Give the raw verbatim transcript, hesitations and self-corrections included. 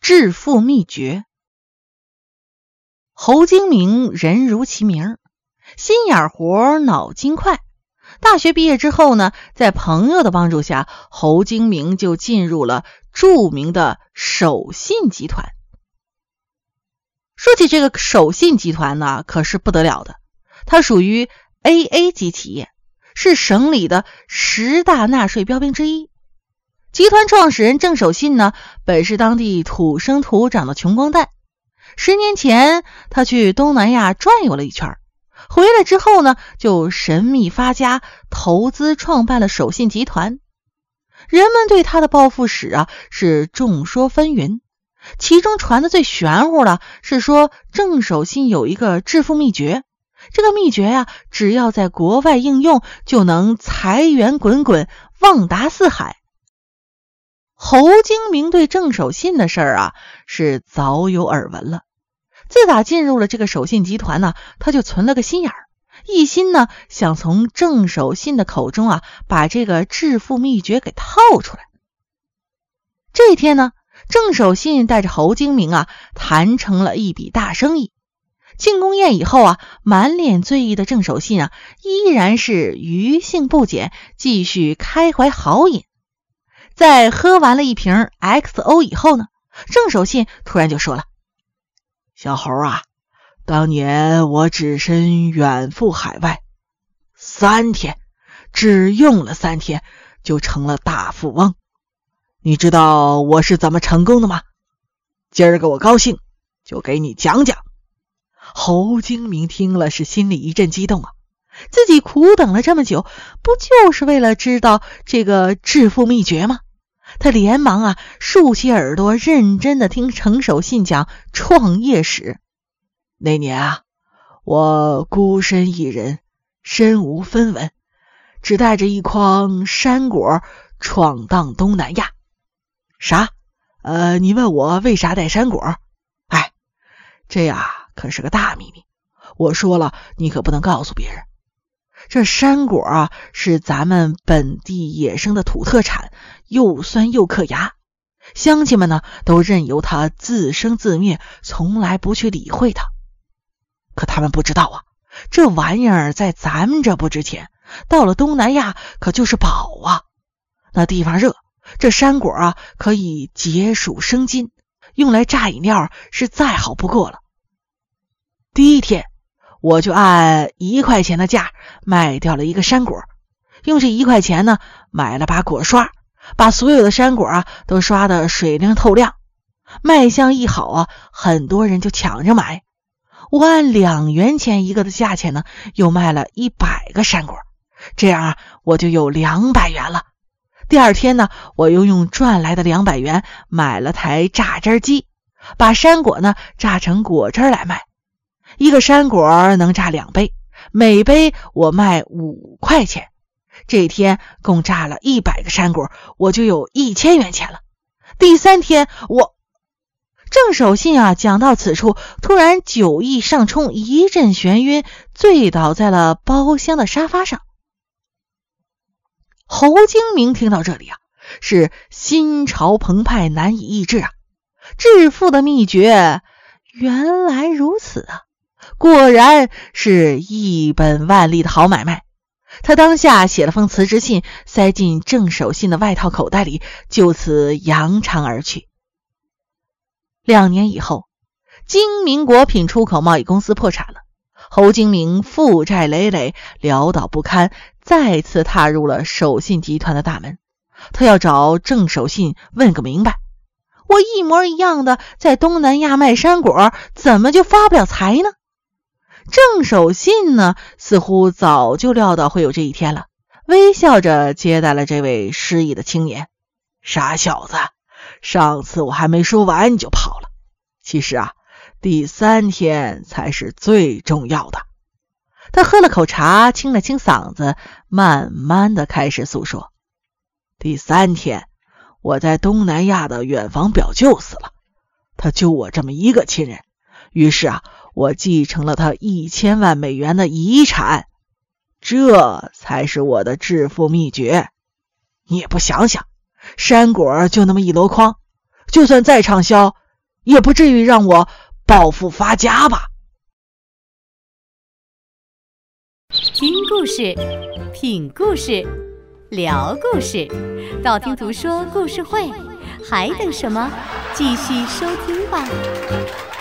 致富秘诀。侯精明人如其名，心眼活，脑筋快。大学毕业之后呢，在朋友的帮助下，侯精明就进入了著名的守信集团。说起这个守信集团呢，可是不得了的，它属于 A A 级企业，是省里的十大纳税标兵之一。集团创始人郑守信呢，本是当地土生土长的穷光蛋。十年前，他去东南亚转悠了一圈，回来之后呢，就神秘发家，投资创办了守信集团。人们对他的暴富史啊，是众说纷纭。其中传的最玄乎的是说，郑守信有一个致富秘诀，这个秘诀呀、啊，只要在国外应用，就能财源滚滚，旺达四海。侯精明对郑守信的事儿啊，是早有耳闻了。自打进入了这个守信集团呢，他就存了个心眼儿，一心呢想从郑守信的口中啊，把这个致富秘诀给套出来。这一天呢，郑守信带着侯精明啊，谈成了一笔大生意。庆功宴以后啊，满脸醉意的郑守信啊，依然是余兴不减，继续开怀豪饮。在喝完了一瓶 X O 以后呢，郑守信突然就说了：小侯啊，当年我只身远赴海外，三天，只用了三天就成了大富翁。你知道我是怎么成功的吗？今儿个我高兴，就给你讲讲。侯精明听了是心里一阵激动啊，自己苦等了这么久，不就是为了知道这个致富秘诀吗？他连忙啊竖起耳朵，认真的听郑守信讲创业史。那年啊，我孤身一人，身无分文，只带着一筐山果闯荡东南亚。啥？呃，你问我为啥带山果？哎，这呀可是个大秘密，我说了你可不能告诉别人。这山果啊，是咱们本地野生的土特产，又酸又克牙。乡亲们呢，都任由它自生自灭，从来不去理会它。可他们不知道啊，这玩意儿在咱们这不值钱，到了东南亚可就是宝啊。那地方热，这山果啊可以解暑生津，用来榨饮料是再好不过了。第一天，我就按一块钱的价卖掉了一个山果，用这一块钱呢买了把果刷，把所有的山果啊都刷得水灵透亮。卖相一好啊，很多人就抢着买。我按两元钱一个的价钱呢，又卖了一百个山果，这样啊我就有两百元了。第二天呢，我又用赚来的两百元买了台榨汁机，把山果呢榨成果汁来卖。一个山果能榨两杯，每杯我卖五块钱。这一天共榨了一百个山果，我就有一千元钱了。第三天我郑守信啊讲到此处，突然酒意上冲，一阵眩晕，醉倒在了包厢的沙发上。侯精明听到这里啊，是心潮澎湃，难以抑制啊。致富的秘诀原来如此啊，果然是一本万利的好买卖。他当下写了封辞职信，塞进郑守信的外套口袋里，就此扬长而去。两年以后，精明果品出口贸易公司破产了，侯精明负债累累，潦倒不堪，再次踏入了守信集团的大门。他要找郑守信问个明白，我一模一样的在东南亚卖山果，怎么就发不了财呢？郑守信呢，似乎早就料到会有这一天了，微笑着接待了这位失意的青年。傻小子，上次我还没说完你就跑了，其实啊，第三天才是最重要的。他喝了口茶，清了清嗓子，慢慢的开始诉说。第三天，我在东南亚的远房表舅死了，他就我这么一个亲人，于是啊，我继承了他一千万美元的遗产，这才是我的致富秘诀。你也不想想，山果就那么一箩筐，就算再畅销， 也不至于让我暴富发家吧。 听故事，品故事，聊故事，道听途说故事会，还等什么？继续收听吧。